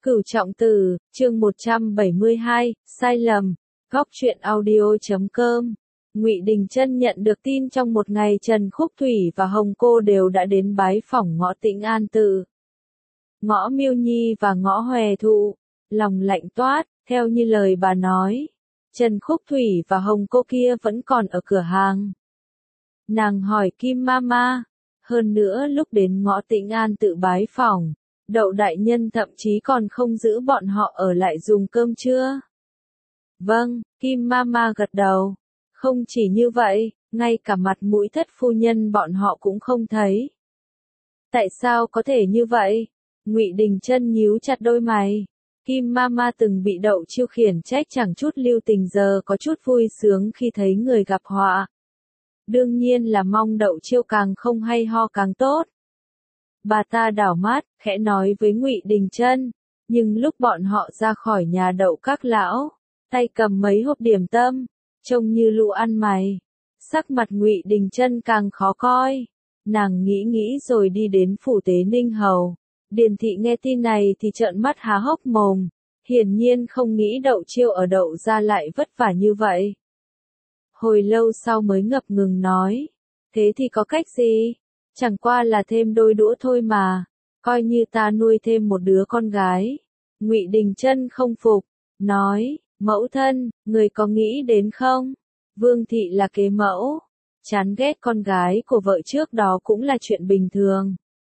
Cửu Trọng Tử, chương 172, sai lầm, góc truyện audio.com. Ngụy Đình Chân nhận được tin trong một ngày Trần Khúc Thủy và Hồng Cô đều đã đến bái phỏng Ngõ Tĩnh An Tự. Ngõ Miêu Nhi và Ngõ Hòe Thụ, lòng lạnh toát, theo như lời bà nói. Trần Khúc Thủy và Hồng Cô kia vẫn còn ở cửa hàng. Nàng hỏi Kim Mama, hơn nữa lúc đến Ngõ Tĩnh An Tự bái phỏng, Đậu đại nhân thậm chí còn không giữ bọn họ ở lại dùng cơm trưa. Vâng, Kim Mama gật đầu. Không chỉ như vậy, ngay cả mặt mũi thất phu nhân bọn họ cũng không thấy. Tại sao có thể như vậy? Ngụy Đình Chân nhíu chặt đôi mày. Kim Mama từng bị Đậu Chiêu khiển trách chẳng chút lưu tình, giờ có chút vui sướng khi thấy người gặp họa. Đương nhiên là mong Đậu Chiêu càng không hay ho càng tốt. Bà ta đảo mắt, khẽ nói với Ngụy Đình Chân, nhưng lúc bọn họ ra khỏi nhà Đậu các lão, tay cầm mấy hộp điểm tâm, trông như lũ ăn mày. Sắc mặt Ngụy Đình Chân càng khó coi. Nàng nghĩ nghĩ rồi đi đến phủ Tế Ninh Hầu. Điền thị nghe tin này thì trợn mắt há hốc mồm, hiển nhiên không nghĩ Đậu Chiêu ở Đậu gia lại vất vả như vậy. Hồi lâu sau mới ngập ngừng nói, thế thì có cách gì? Chẳng qua là thêm đôi đũa thôi mà, coi như ta nuôi thêm một đứa con gái. Ngụy Đình Chân không phục, nói, mẫu thân, người có nghĩ đến không? Vương thị là kế mẫu, chán ghét con gái của vợ trước đó cũng là chuyện bình thường.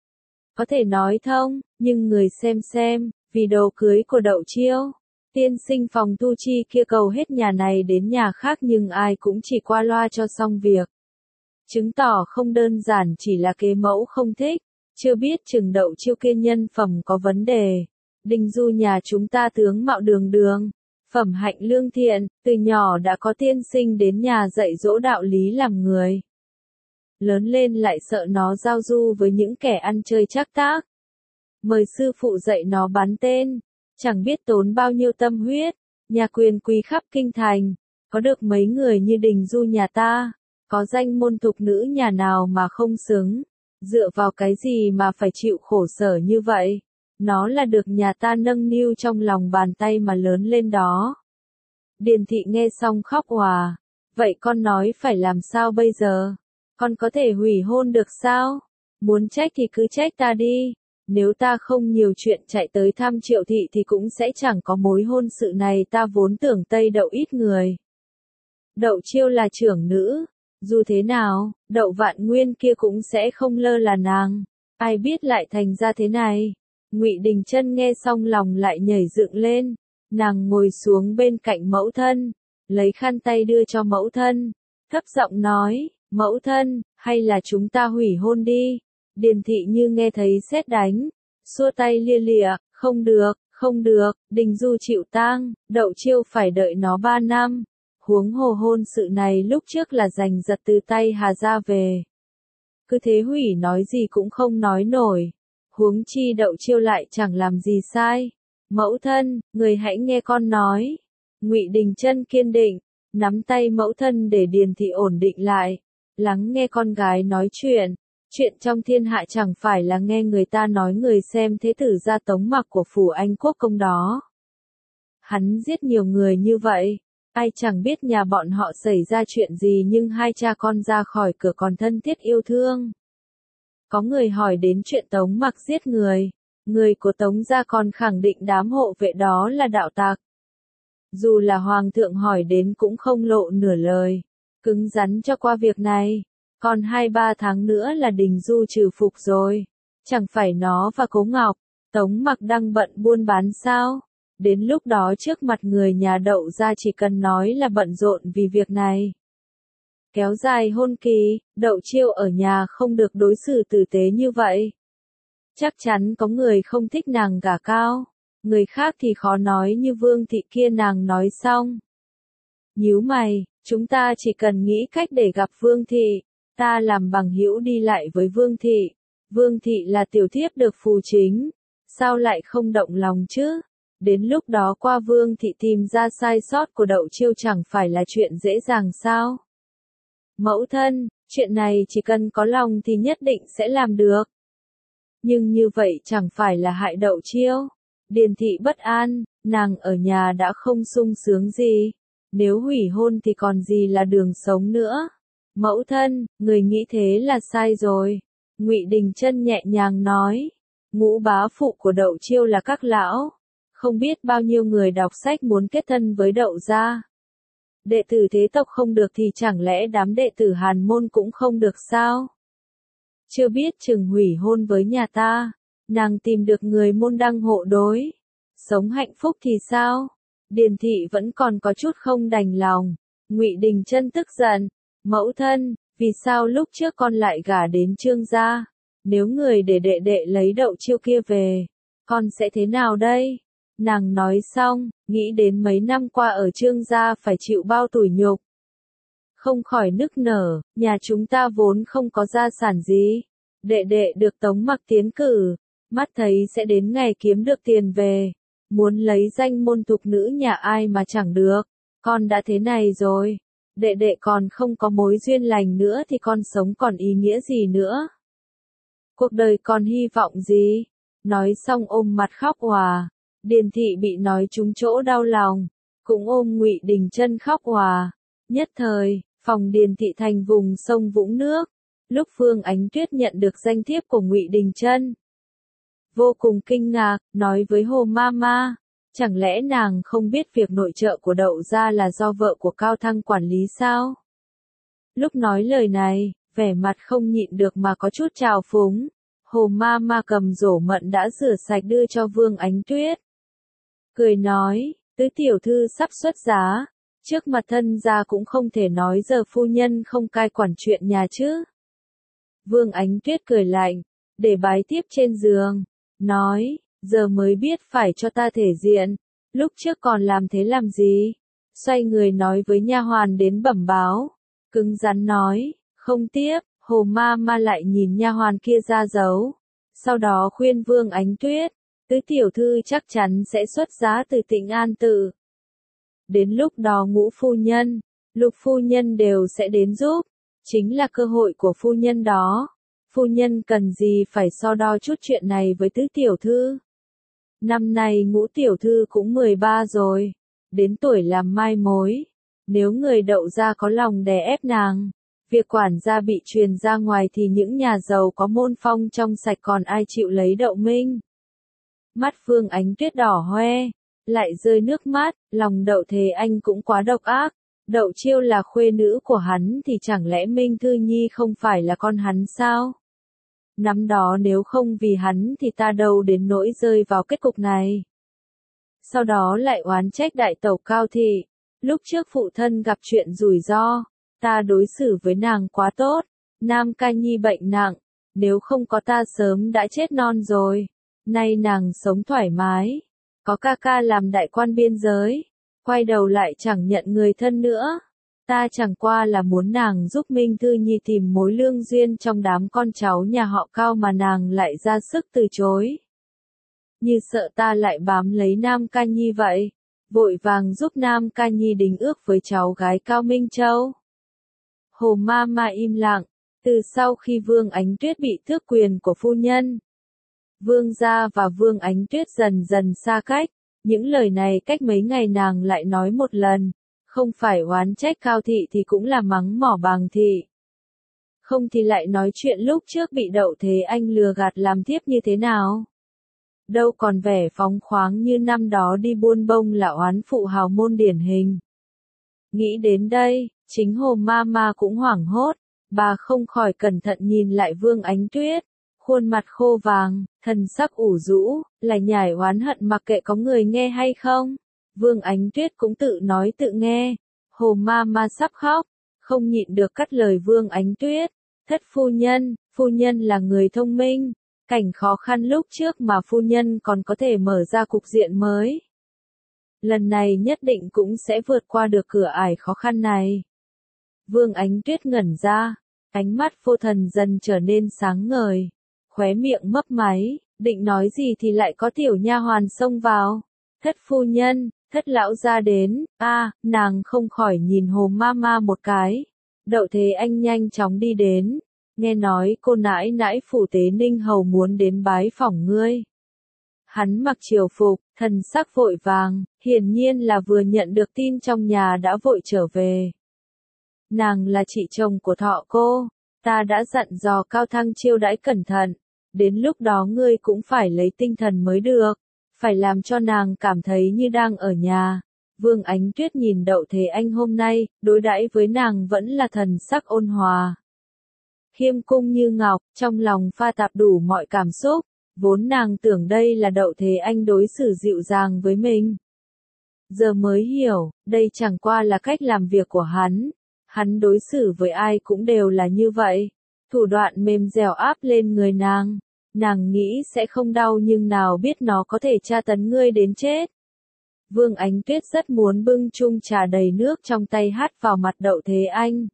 Có thể nói thông, nhưng người xem, vì đồ cưới của Đậu Chiêu, tiên sinh Phòng Tu Chi kia cầu hết nhà này đến nhà khác nhưng ai cũng chỉ qua loa cho xong việc. Chứng tỏ không đơn giản chỉ là kế mẫu không thích, chưa biết chừng Đậu Chiêu kia nhân phẩm có vấn đề. Đình Du nhà chúng ta tướng mạo đường đường, phẩm hạnh lương thiện, từ nhỏ đã có tiên sinh đến nhà dạy dỗ đạo lý làm người. Lớn lên lại sợ nó giao du với những kẻ ăn chơi trác tác. Mời sư phụ dạy nó bắn tên, chẳng biết tốn bao nhiêu tâm huyết, nhà quyền quý khắp kinh thành, có được mấy người như Đình Du nhà ta. Có danh môn thục nữ nhà nào mà không xứng, dựa vào cái gì mà phải chịu khổ sở như vậy, nó là được nhà ta nâng niu trong lòng bàn tay mà lớn lên đó. Điền thị nghe xong khóc òa, vậy con nói phải làm sao bây giờ, con có thể hủy hôn được sao, muốn trách thì cứ trách ta đi, nếu ta không nhiều chuyện chạy tới thăm Triệu thị thì cũng sẽ chẳng có mối hôn sự này, ta vốn tưởng Tây Đậu ít người. Đậu Chiêu là trưởng nữ. Dù thế nào, Đậu Vạn Nguyên kia cũng sẽ không lơ là nàng. Ai biết lại thành ra thế này. Ngụy Đình Chân nghe xong lòng lại nhảy dựng lên. Nàng ngồi xuống bên cạnh mẫu thân, lấy khăn tay đưa cho mẫu thân, thấp giọng nói, mẫu thân, hay là chúng ta hủy hôn đi. Điền thị như nghe thấy sét đánh, xua tay lia lịa, không được, Đình Du chịu tang, Đậu Chiêu phải đợi nó 3 năm. Huống hồ hôn sự này lúc trước là giành giật từ tay Hà gia về. Cứ thế hủy nói gì cũng không nói nổi. Huống chi Đậu Chiêu lại chẳng làm gì sai. Mẫu thân, người hãy nghe con nói. Ngụy Đình Chân kiên định, nắm tay mẫu thân để Điền thị ổn định lại. Lắng nghe con gái nói chuyện. Chuyện trong thiên hạ chẳng phải là nghe người ta nói người xem thế tử gia Tống Mặc của phủ Anh Quốc công đó. Hắn giết nhiều người như vậy. Ai chẳng biết nhà bọn họ xảy ra chuyện gì nhưng hai cha con ra khỏi cửa còn thân thiết yêu thương. Có người hỏi đến chuyện Tống Mặc giết người. Người của Tống gia còn khẳng định đám hộ vệ đó là đạo tặc. Dù là hoàng thượng hỏi đến cũng không lộ nửa lời. Cứng rắn cho qua việc này. Còn 2-3 tháng nữa là Đình Du trừ phục rồi. Chẳng phải nó và Cố Ngọc, Tống Mặc đang bận buôn bán sao? Đến lúc đó trước mặt người nhà Đậu gia chỉ cần nói là bận rộn vì việc này. Kéo dài hôn kỳ, Đậu Chiêu ở nhà không được đối xử tử tế như vậy. Chắc chắn có người không thích nàng gả cao, người khác thì khó nói như Vương thị kia. Nàng nói xong, nhíu mày, chúng ta chỉ cần nghĩ cách để gặp Vương thị, ta làm bằng hữu đi lại với Vương thị. Vương thị là tiểu thiếp được phù chính, sao lại không động lòng chứ? Đến lúc đó qua Vương thị tìm ra sai sót của Đậu Chiêu chẳng phải là chuyện dễ dàng sao? Mẫu thân, chuyện này chỉ cần có lòng thì nhất định sẽ làm được. Nhưng như vậy chẳng phải là hại Đậu Chiêu. Điền thị bất an, nàng ở nhà đã không sung sướng gì. Nếu hủy hôn thì còn gì là đường sống nữa. Mẫu thân, người nghĩ thế là sai rồi. Ngụy Đình Chân nhẹ nhàng nói. Ngũ bá phụ của Đậu Chiêu là các lão. Không biết bao nhiêu người đọc sách muốn kết thân với Đậu gia. Đệ tử thế tộc không được thì chẳng lẽ đám đệ tử Hàn môn cũng không được sao? Chưa biết chừng hủy hôn với nhà ta, nàng tìm được người môn đăng hộ đối. Sống hạnh phúc thì sao? Điền thị vẫn còn có chút không đành lòng. Ngụy Đình Chân tức giận. Mẫu thân, vì sao lúc trước con lại gả đến Trương gia? Nếu người để đệ đệ lấy Đậu Chiêu kia về, con sẽ thế nào đây? Nàng nói xong, nghĩ đến mấy năm qua ở Trương gia phải chịu bao tủi nhục. Không khỏi nức nở, nhà chúng ta vốn không có gia sản gì. Đệ đệ được Tống Mặc tiến cử, mắt thấy sẽ đến ngày kiếm được tiền về. Muốn lấy danh môn thục nữ nhà ai mà chẳng được, con đã thế này rồi. Đệ đệ còn không có mối duyên lành nữa thì con sống còn ý nghĩa gì nữa? Cuộc đời con hy vọng gì? Nói xong ôm mặt khóc òa. Điền thị bị nói trúng chỗ đau lòng, cũng ôm Ngụy Đình Chân khóc òa. Nhất thời, phòng Điền thị thành vùng sông vũng nước. Lúc Phương Ánh Tuyết nhận được danh thiếp của Ngụy Đình Chân, vô cùng kinh ngạc, nói với Hồ Mama, chẳng lẽ nàng không biết việc nội trợ của Đậu gia là do vợ của Cao Thăng quản lý sao? Lúc nói lời này, vẻ mặt không nhịn được mà có chút trào phúng. Hồ Mama cầm rổ mận đã rửa sạch đưa cho Vương Ánh Tuyết. Cười nói, tứ tiểu thư sắp xuất giá, trước mặt thân gia cũng không thể nói giờ phu nhân không cai quản chuyện nhà chứ. Vương Ánh Tuyết cười lạnh, để bái tiếp trên giường, nói, giờ mới biết phải cho ta thể diện, lúc trước còn làm thế làm gì? Xoay người nói với nha hoàn đến bẩm báo, cứng rắn nói, không tiếp. Hồ Mama lại nhìn nha hoàn kia ra dấu, sau đó khuyên Vương Ánh Tuyết, tứ tiểu thư chắc chắn sẽ xuất giá từ Tịnh An Tự. Đến lúc đó Ngũ phu nhân, Lục phu nhân đều sẽ đến giúp, chính là cơ hội của phu nhân đó. Phu nhân cần gì phải so đo chút chuyện này với tứ tiểu thư. Năm nay Ngũ tiểu thư cũng 13 rồi, đến tuổi làm mai mối. Nếu người Đậu gia có lòng đè ép nàng, việc quản gia bị truyền ra ngoài thì những nhà giàu có môn phong trong sạch còn ai chịu lấy Đậu Minh. Mắt Phương Ánh Tuyết đỏ hoe, lại rơi nước mắt, lòng Đậu Thế Anh cũng quá độc ác. Đậu Chiêu là khuê nữ của hắn thì chẳng lẽ Minh Thư Nhi không phải là con hắn sao? Năm đó nếu không vì hắn thì ta đâu đến nỗi rơi vào kết cục này. Sau đó lại oán trách đại tẩu Cao Thị, lúc trước phụ thân gặp chuyện rủi ro. Ta đối xử với nàng quá tốt, Nam Ca Nhi bệnh nặng, nếu không có ta sớm đã chết non rồi. Nay nàng sống thoải mái, có ca ca làm đại quan biên giới, quay đầu lại chẳng nhận người thân nữa. Ta chẳng qua là muốn nàng giúp Minh Thư Nhi tìm mối lương duyên trong đám con cháu nhà họ Cao mà nàng lại ra sức từ chối. Như sợ ta lại bám lấy Nam Ca Nhi vậy, vội vàng giúp Nam Ca Nhi đính ước với cháu gái Cao Minh Châu. Hồ Mama im lặng, từ sau khi Vương Ánh Tuyết bị tước quyền của phu nhân, Vương gia và Vương Ánh Tuyết dần dần xa cách, những lời này cách mấy ngày nàng lại nói một lần, không phải oán trách Cao Thị thì cũng là mắng mỏ Bàng Thị. Không thì lại nói chuyện lúc trước bị Đậu Thế Anh lừa gạt làm thiếp như thế nào. Đâu còn vẻ phóng khoáng như năm đó đi buôn bông là oán phụ hào môn điển hình. Nghĩ đến đây, chính Hồ Mama cũng hoảng hốt, bà không khỏi cẩn thận nhìn lại Vương Ánh Tuyết, khuôn mặt khô vàng, thần sắc ủ rũ, lại nhải oán hận mặc kệ có người nghe hay không. Vương Ánh Tuyết cũng tự nói tự nghe, Hồ Mama sắp khóc, không nhịn được cắt lời Vương Ánh Tuyết, thất phu nhân là người thông minh, cảnh khó khăn lúc trước mà phu nhân còn có thể mở ra cục diện mới. Lần này nhất định cũng sẽ vượt qua được cửa ải khó khăn này. Vương Ánh Tuyết ngẩn ra, ánh mắt vô thần dần trở nên sáng ngời, khóe miệng mấp máy, định nói gì thì lại có tiểu nha hoàn xông vào. Thất phu nhân, thất lão gia đến, nàng không khỏi nhìn Hồ Mama một cái. Đậu Thế Anh nhanh chóng đi đến, nghe nói cô nãi nãi phủ Tế Ninh Hầu muốn đến bái phỏng ngươi. Hắn mặc triều phục, thần sắc vội vàng, hiển nhiên là vừa nhận được tin trong nhà đã vội trở về. Nàng là chị chồng của Thọ cô, ta đã dặn dò Cao Thăng chiêu đãi cẩn thận, đến lúc đó ngươi cũng phải lấy tinh thần mới được, phải làm cho nàng cảm thấy như đang ở nhà. Vương Ánh Tuyết nhìn Đậu Thế Anh hôm nay, đối đãi với nàng vẫn là thần sắc ôn hòa. Khiêm cung như ngọc, trong lòng pha tạp đủ mọi cảm xúc, vốn nàng tưởng đây là Đậu Thế Anh đối xử dịu dàng với mình. Giờ mới hiểu, đây chẳng qua là cách làm việc của hắn đối xử với ai cũng đều là như vậy, thủ đoạn mềm dẻo áp lên người nàng nghĩ sẽ không đau nhưng nào biết nó có thể tra tấn ngươi đến chết. Vương Ánh Tuyết rất muốn bưng chung trà đầy nước trong tay hắt vào mặt Đậu Thế Anh.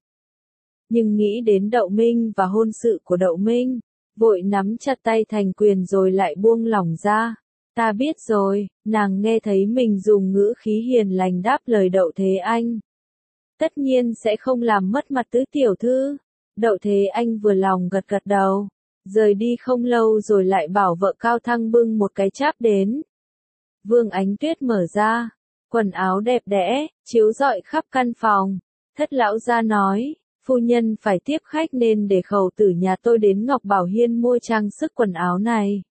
Nhưng nghĩ đến Đậu Minh và hôn sự của Đậu Minh, vội nắm chặt tay thành quyền rồi lại buông lỏng ra. Ta biết rồi, nàng nghe thấy mình dùng ngữ khí hiền lành đáp lời Đậu Thế Anh. Tất nhiên sẽ không làm mất mặt tứ tiểu thư. Đậu Thế Anh vừa lòng gật gật đầu. Rời đi không lâu rồi lại bảo vợ Cao Thăng bưng một cái cháp đến. Vương Ánh Tuyết mở ra, quần áo đẹp đẽ, chiếu rọi khắp căn phòng. Thất lão gia nói, phu nhân phải tiếp khách nên để khẩu tử nhà tôi đến Ngọc Bảo Hiên mua trang sức quần áo này.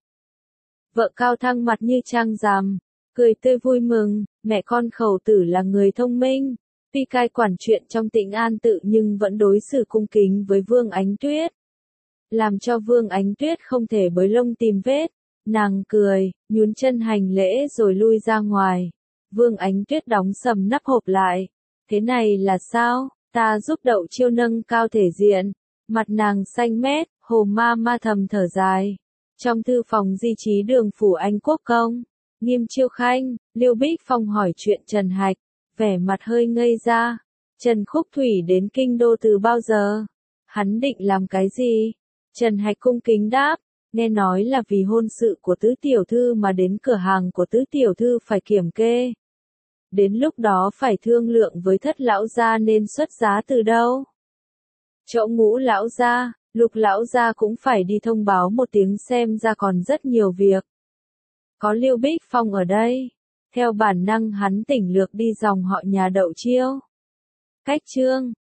Vợ Cao Thăng mặt như trăng rằm, cười tươi vui mừng, mẹ con khẩu tử là người thông minh, tuy cai quản chuyện trong Tĩnh An tự nhưng vẫn đối xử cung kính với Vương Ánh Tuyết. Làm cho Vương Ánh Tuyết không thể bới lông tìm vết. Nàng cười, nhún chân hành lễ rồi lui ra ngoài. Vương Ánh Tuyết đóng sầm nắp hộp lại. Thế này là sao? Ta giúp Đậu Chiêu nâng cao thể diện. Mặt nàng xanh mét, Hồ ma thầm thở dài. Trong thư phòng di trí Đường phủ Anh Quốc công, Nghiêm Chiêu Khanh, Liêu Bích Phong hỏi chuyện Trần Hạch, vẻ mặt hơi ngây ra. Trần Khúc Thủy đến kinh đô từ bao giờ? Hắn định làm cái gì? Trần Hạch cung kính đáp, nghe nói là vì hôn sự của tứ tiểu thư mà đến cửa hàng của tứ tiểu thư phải kiểm kê. Đến lúc đó phải thương lượng với Thất lão gia nên xuất giá từ đâu. Chỗ Ngũ lão gia, Lục lão gia cũng phải đi thông báo một tiếng xem ra còn rất nhiều việc. Có Liêu Bích Phong ở đây. Theo bản năng hắn tỉnh lược đi dòng họ nhà Đậu Chiêu. Cách chương